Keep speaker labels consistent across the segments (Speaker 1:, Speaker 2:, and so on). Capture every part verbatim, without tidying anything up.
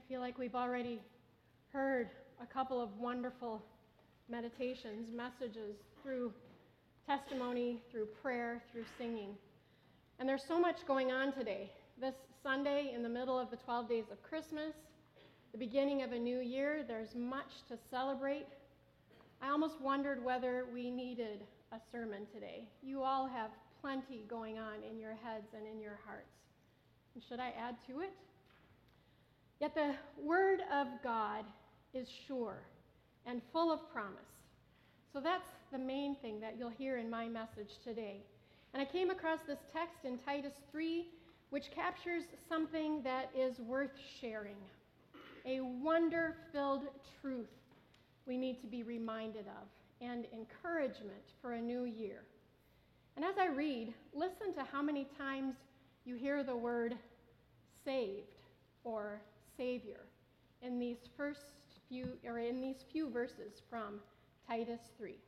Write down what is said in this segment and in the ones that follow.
Speaker 1: feel like we've already heard a couple of wonderful meditations, messages through testimony, through prayer, through singing. And there's so much going on today. This Sunday, in the middle of the twelve days of Christmas, the beginning of a new year, there's much to celebrate. I almost wondered whether we needed a sermon today. You all have plenty going on in your heads and in your hearts. And should I add to it? Yet the Word of God is sure and full of promise. So that's the main thing that you'll hear in my message today. And I came across this text in Titus three, which captures something that is worth sharing, a wonder-filled truth we need to be reminded of, and encouragement for a new year. And as I read, listen to how many times you hear the word saved or Savior in these first few, or in these few verses from Titus three.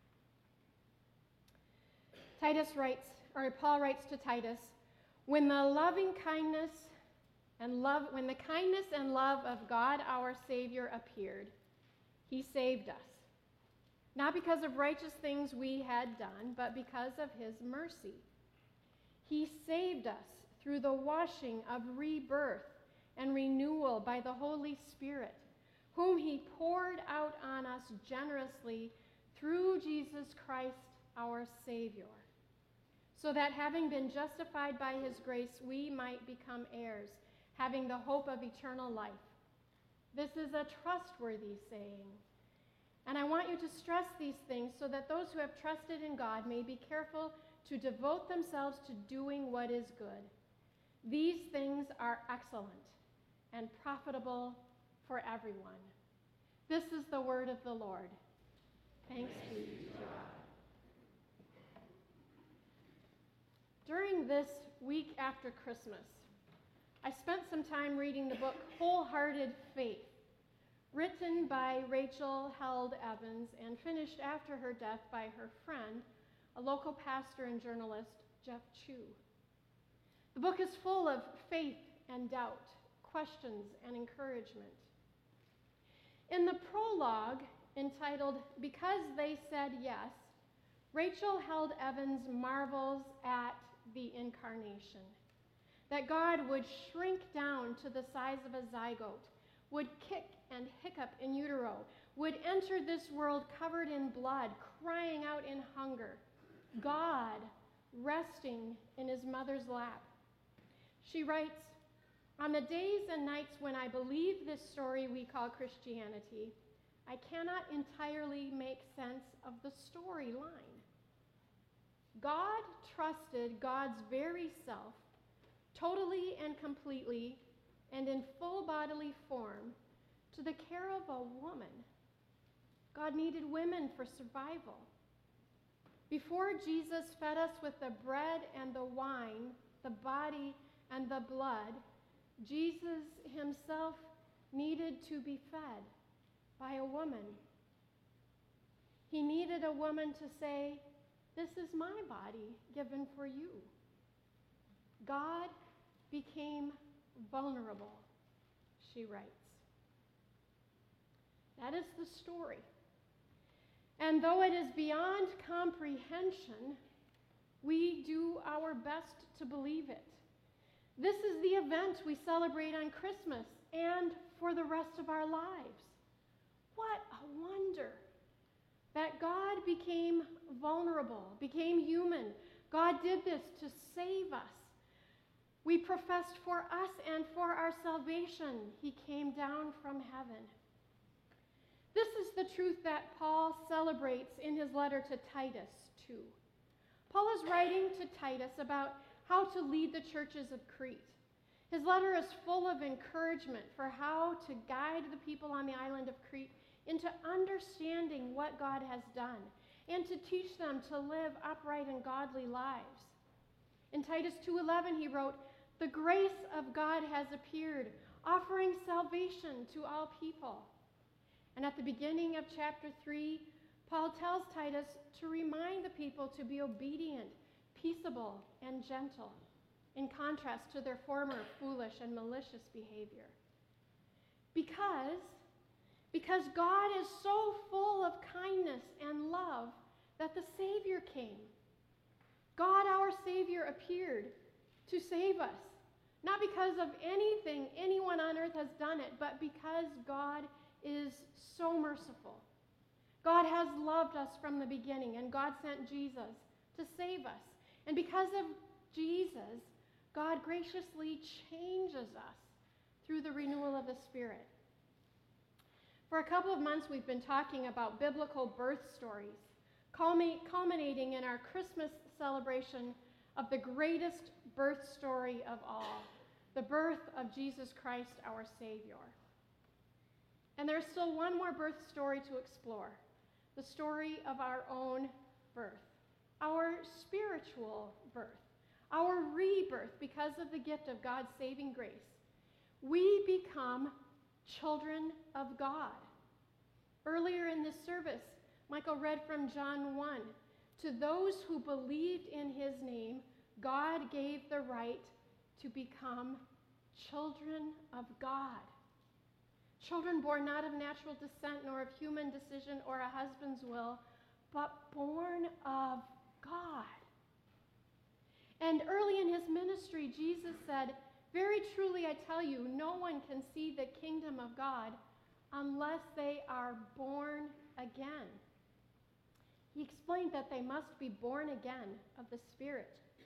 Speaker 1: Titus writes, or Paul writes to Titus, when the loving kindness and love, when the kindness and love of God our Savior appeared, He saved us, not because of righteous things we had done, but because of His mercy. He saved us through the washing of rebirth and renewal by the Holy Spirit, whom He poured out on us generously through Jesus Christ our Savior, so that having been justified by His grace, we might become heirs, having the hope of eternal life. This is a trustworthy saying. And I want you to stress these things so that those who have trusted in God may be careful to devote themselves to doing what is good. These things are excellent and profitable for everyone. This is the word of the Lord. Thanks be to God. During this week after Christmas, I spent some time reading the book Wholehearted Faith, written by Rachel Held Evans and finished after her death by her friend, a local pastor and journalist, Jeff Chu. The book is full of faith and doubt, questions and encouragement. In the prologue, entitled Because They Said Yes, Rachel Held Evans marvels at the incarnation, that God would shrink down to the size of a zygote, would kick and hiccup in utero, would enter this world covered in blood, crying out in hunger, God resting in His mother's lap. She writes, on the days and nights when I believe this story we call Christianity, I cannot entirely make sense of the storyline. God trusted God's very self, totally and completely and in full bodily form, to the care of a woman. God needed women for survival. Before Jesus fed us with the bread and the wine, the body and the blood, Jesus Himself needed to be fed by a woman. He needed a woman to say, this is my body given for you. God became vulnerable, she writes. That is the story. And though it is beyond comprehension, we do our best to believe it. This is the event we celebrate on Christmas and for the rest of our lives. What a wonder that God became vulnerable, became human. God did this to save us. We professed for us and for our salvation, He came down from heaven. This is the truth that Paul celebrates in his letter to Titus too. Paul is writing to Titus about how to lead the churches of Crete. His letter is full of encouragement for how to guide the people on the island of Crete into understanding what God has done and to teach them to live upright and godly lives. In Titus two eleven, he wrote, the grace of God has appeared, offering salvation to all people. And at the beginning of chapter three, Paul tells Titus to remind the people to be obedient, peaceable, and gentle, in contrast to their former foolish and malicious behavior. Because, because God is so full of kindness and love that the Savior came. God, our Savior, appeared to save us. Not because of anything anyone on earth has done it, but because God is so merciful. God has loved us from the beginning, and God sent Jesus to save us. And because of Jesus, God graciously changes us through the renewal of the Spirit. For a couple of months, we've been talking about biblical birth stories, culminating in our Christmas celebration of the greatest birth story of all, the birth of Jesus Christ, our Savior. And there's still one more birth story to explore, the story of our own birth, our spiritual birth, our rebirth because of the gift of God's saving grace. We become children of God. Earlier in this service, Michael read from John one. To those who believed in his name, God gave the right to become children of God. Children born not of natural descent, nor of human decision or a husband's will, but born of God. And early in his ministry, Jesus said, "Very truly I tell you, no one can see the kingdom of God unless they are born again." He explained that they must be born again of the Spirit.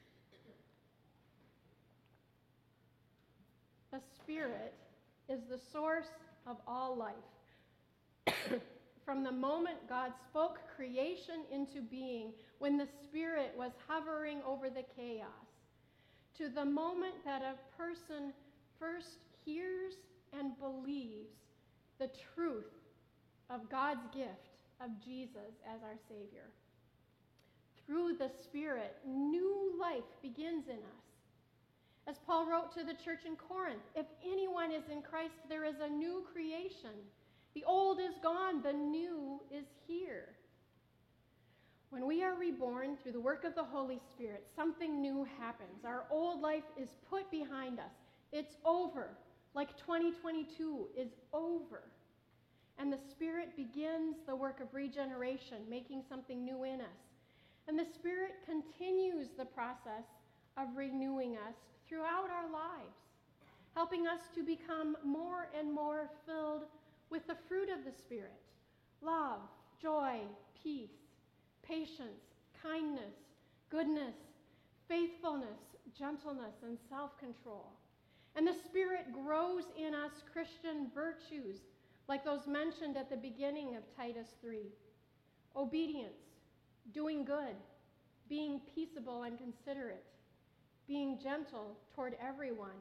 Speaker 1: The Spirit is the source of all life. From the moment God spoke creation into being, when the Spirit was hovering over the chaos, to the moment that a person first hears and believes the truth of God's gift of Jesus as our Savior. Through the Spirit, new life begins in us. As Paul wrote to the church in Corinth, if anyone is in Christ, there is a new creation. The old is gone, the new is here. When we are reborn through the work of the Holy Spirit, something new happens. Our old life is put behind us. It's over, like twenty twenty-two is over. And the Spirit begins the work of regeneration, making something new in us. And the Spirit continues the process of renewing us throughout our lives, helping us to become more and more filled with the fruit of the Spirit: love, joy, peace, patience, kindness, goodness, faithfulness, gentleness, and self-control. And the Spirit grows in us Christian virtues, like those mentioned at the beginning of Titus three. Obedience, doing good, being peaceable and considerate, being gentle toward everyone.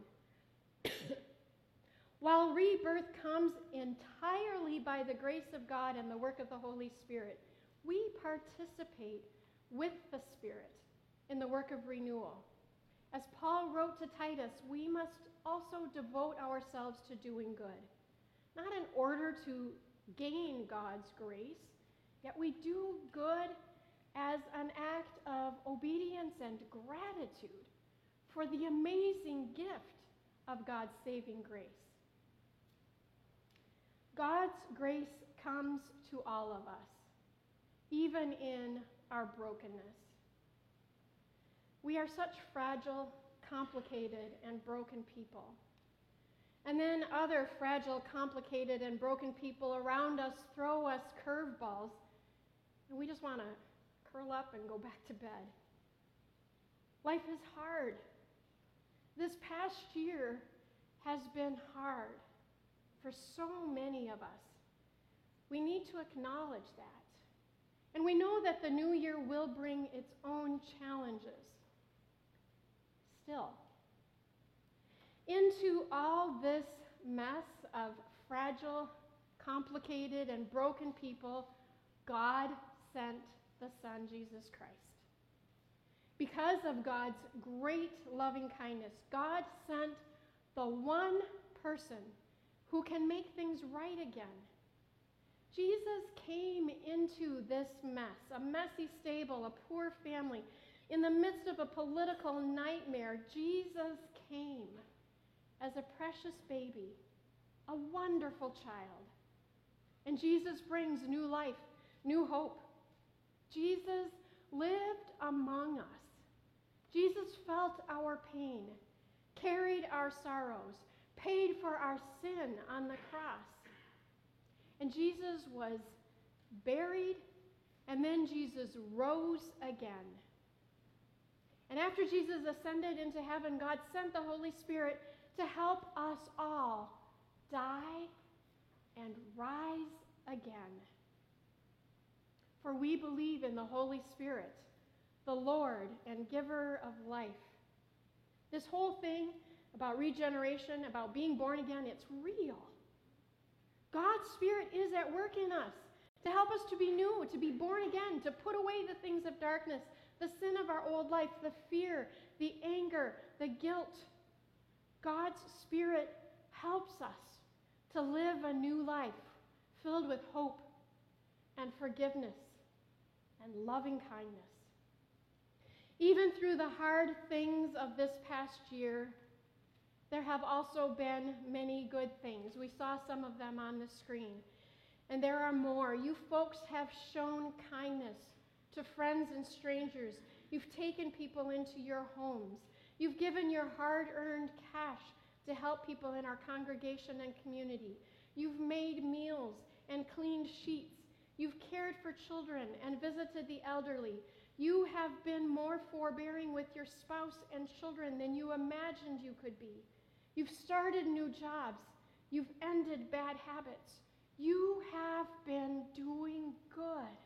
Speaker 1: While rebirth comes entirely by the grace of God and the work of the Holy Spirit, we participate with the Spirit in the work of renewal. As Paul wrote to Titus, we must also devote ourselves to doing good, not in order to gain God's grace, yet we do good as an act of obedience and gratitude for the amazing gift of God's saving grace. God's grace comes to all of us, even in our brokenness. We are such fragile, complicated, and broken people. And then other fragile, complicated, and broken people around us throw us curveballs, and we just want to curl up and go back to bed. Life is hard. This past year has been hard for so many of us. We need to acknowledge that. And we know that the new year will bring its own challenges. Still, into all this mess of fragile, complicated, and broken people, God sent the Son, Jesus Christ. Because of God's great loving kindness, God sent the one person who can make things right again. Jesus came into this mess, a messy stable, a poor family, in the midst of a political nightmare. Jesus came as a precious baby a wonderful child. And Jesus brings new life, new hope. Jesus lived among us. Jesus felt our pain, carried our sorrows, paid for our sin on the cross. And Jesus was buried, and then Jesus rose again. And after Jesus ascended into heaven, God sent the Holy Spirit to help us all die and rise again. For we believe in the Holy Spirit, the Lord and giver of life. This whole thing about regeneration, about being born again, it's real. God's Spirit is at work in us to help us to be new, to be born again, to put away the things of darkness, the sin of our old life, the fear, the anger, the guilt. God's Spirit helps us to live a new life filled with hope and forgiveness and loving kindness. Even through the hard things of this past year, there have also been many good things. We saw some of them on the screen. And there are more. You folks have shown kindness to friends and strangers. You've taken people into your homes. You've given your hard-earned cash to help people in our congregation and community. You've made meals and cleaned sheets. You've cared for children and visited the elderly. You have been more forbearing with your spouse and children than you imagined you could be. You've started new jobs. You've ended bad habits. You have been doing good.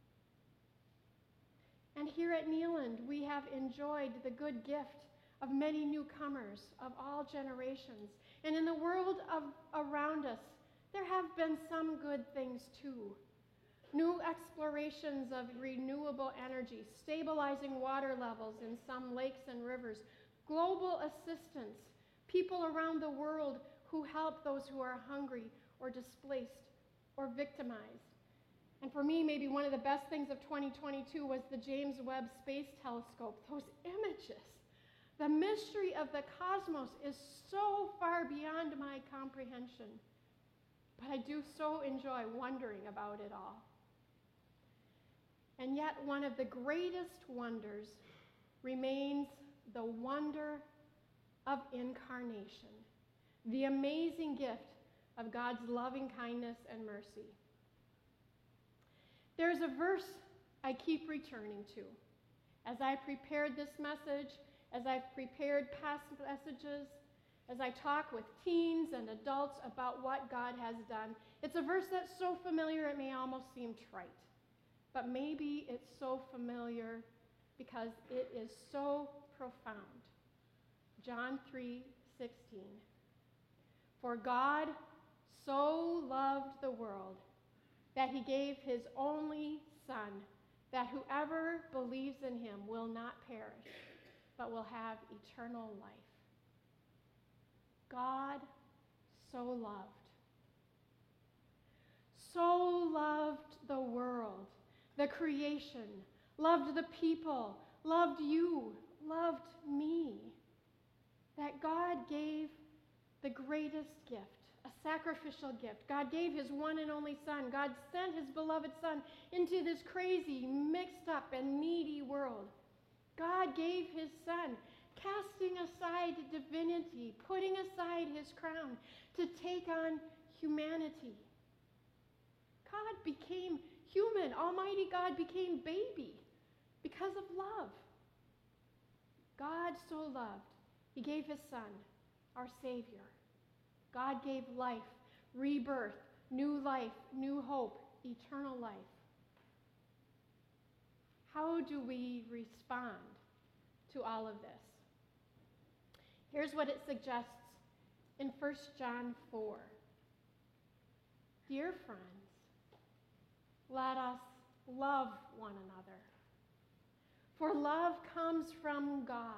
Speaker 1: And here at Neyland, we have enjoyed the good gift of many newcomers of all generations. And in the world of, around us, there have been some good things too. New explorations of renewable energy, stabilizing water levels in some lakes and rivers, global assistance, people around the world who help those who are hungry or displaced or victimized. And for me, maybe one of the best things of twenty twenty-two was the James Webb Space Telescope. Those images, the mystery of the cosmos is so far beyond my comprehension. But I do so enjoy wondering about it all. And yet, one of the greatest wonders remains the wonder of incarnation, the amazing gift of God's loving kindness and mercy. There's a verse I keep returning to. As I prepared this message, as I've prepared past messages, as I talk with teens and adults about what God has done, it's a verse that's so familiar it may almost seem trite. But maybe it's so familiar because it is so profound. John three sixteen. For God so loved the world that he gave his only Son, that whoever believes in him will not perish, but will have eternal life. God so loved. So loved the world, the creation, loved the people, loved you, loved me, that God gave the greatest gift, a sacrificial gift. God gave his one and only Son. God sent his beloved Son into this crazy, mixed up, and needy world. God gave his Son, casting aside divinity, putting aside his crown to take on humanity. God became human. Almighty God became baby because of love. God so loved, he gave his Son, our Savior. God gave life, rebirth, new life, new hope, eternal life. How do we respond to all of this? Here's what it suggests in First John four. Dear friends, let us love one another, for love comes from God.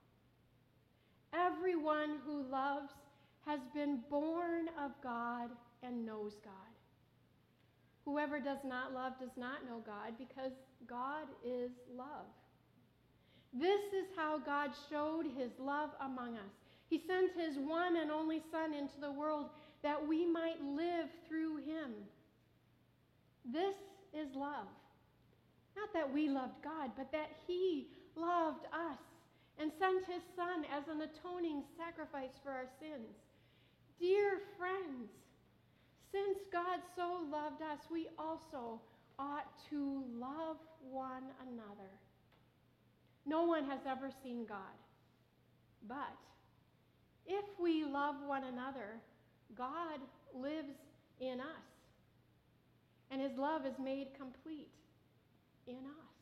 Speaker 1: Everyone who loves has been born of God and knows God. Whoever does not love does not know God, because God is love. This is how God showed his love among us. He sent his one and only Son into the world that we might live through him. This is love. Not that we loved God, but that he loved us and sent his Son as an atoning sacrifice for our sins. Dear friends, since God so loved us, we also ought to love one another. No one has ever seen God, but if we love one another, God lives in us, and his love is made complete in us.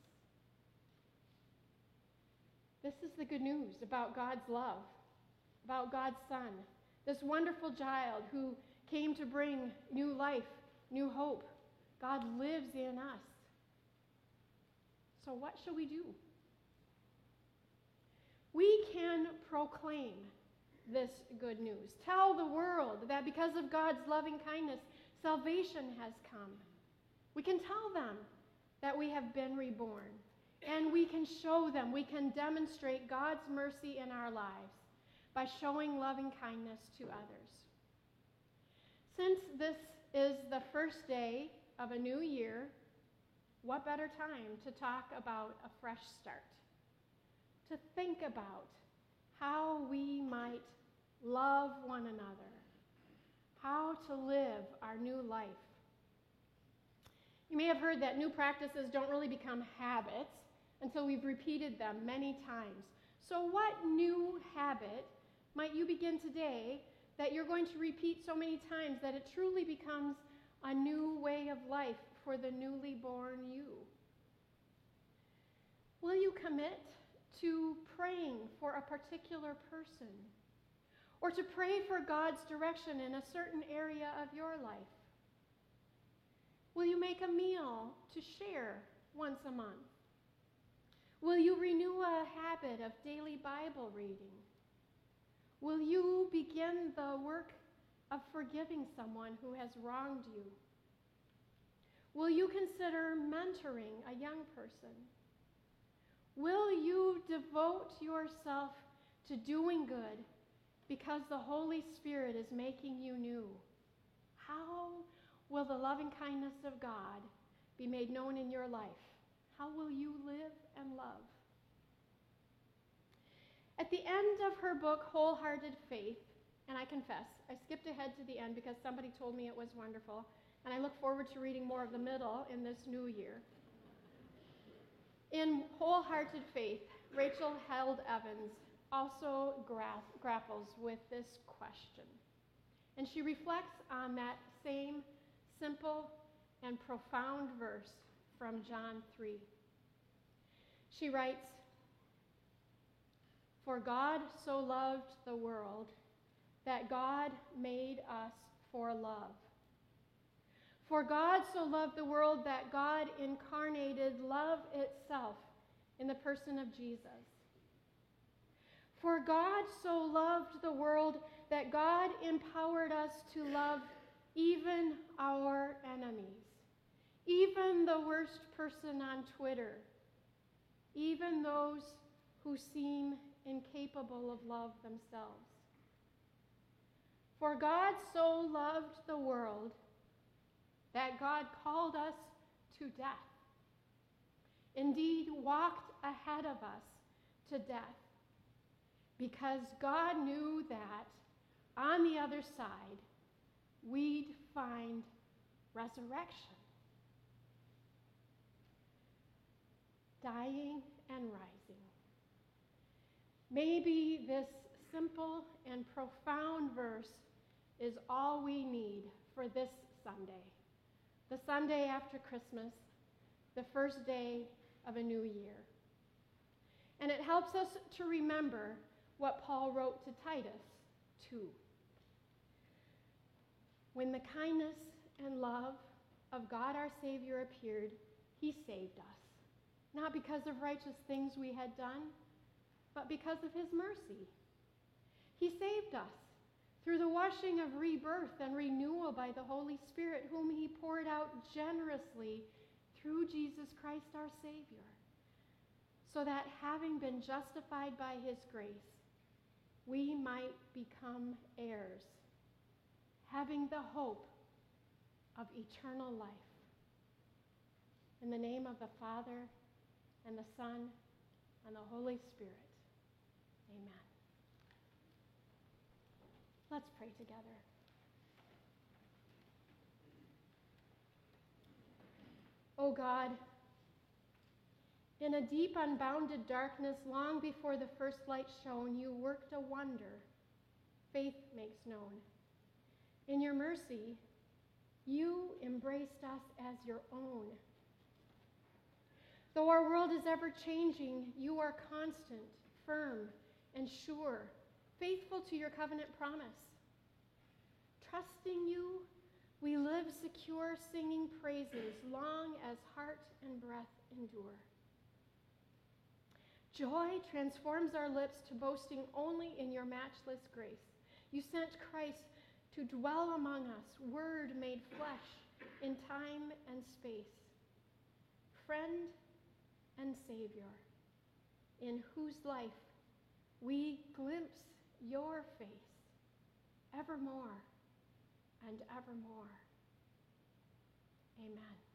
Speaker 1: This is the good news about God's love, about God's Son, this wonderful child who came to bring new life, new hope. God lives in us. So what shall we do? We can proclaim this good news. Tell the world that because of God's loving kindness, salvation has come. We can tell them that we have been reborn. And we can show them, we can demonstrate God's mercy in our lives by showing loving kindness to others. Since this is the first day of a new year, what better time to talk about a fresh start? To think about how we might love one another, how to live our new life. You may have heard that new practices don't really become habits until we've repeated them many times. So what new habit might you begin today that you're going to repeat so many times that it truly becomes a new way of life for the newly born you? Will you commit to praying for a particular person, or to pray for God's direction in a certain area of your life? Will you make a meal to share once a month? Will you renew a habit of daily Bible reading? Will you begin the work of forgiving someone who has wronged you? Will you consider mentoring a young person? Will you devote yourself to doing good because the Holy Spirit is making you new? How will the loving kindness of God be made known in your life? How will you live and love? At the end of her book, Wholehearted Faith, and I confess, I skipped ahead to the end because somebody told me it was wonderful, and I look forward to reading more of the middle in this new year. In Wholehearted Faith, Rachel Held Evans also gra- grapples with this question, and she reflects on that same simple and profound verse from John three. She writes, "For God so loved the world that God made us for love. For God so loved the world that God incarnated love itself in the person of Jesus. For God so loved the world that God empowered us to love even our enemies, even the worst person on Twitter, even those who seem incapable of love themselves. For God so loved the world that God called us to death, indeed walked ahead of us to death, because God knew that on the other side we'd find resurrection, dying and rising." Maybe this simple and profound verse is all we need for this Sunday, the Sunday after Christmas, the first day of a new year. And it helps us to remember what Paul wrote to Titus too. When the kindness and love of God our Savior appeared, he saved us, not because of righteous things we had done, but because of his mercy. He saved us through the washing of rebirth and renewal by the Holy Spirit, whom he poured out generously through Jesus Christ our Savior, so that having been justified by his grace, we might become heirs, having the hope of eternal life. In the name of the Father, and the Son, and the Holy Spirit. Amen. Let's pray together. O God, in a deep, unbounded darkness, long before the first light shone, you worked a wonder faith makes known. In your mercy, you embraced us as your own. Though our world is ever changing, you are constant, firm, and sure, faithful to your covenant promise. Trusting you, we live secure, singing praises long as heart and breath endure. Joy transforms our lips to boasting only in your matchless grace. You sent Christ to dwell among us, Word made flesh in time and space. Friend and Savior, in whose life we glimpse your face evermore and evermore. Amen.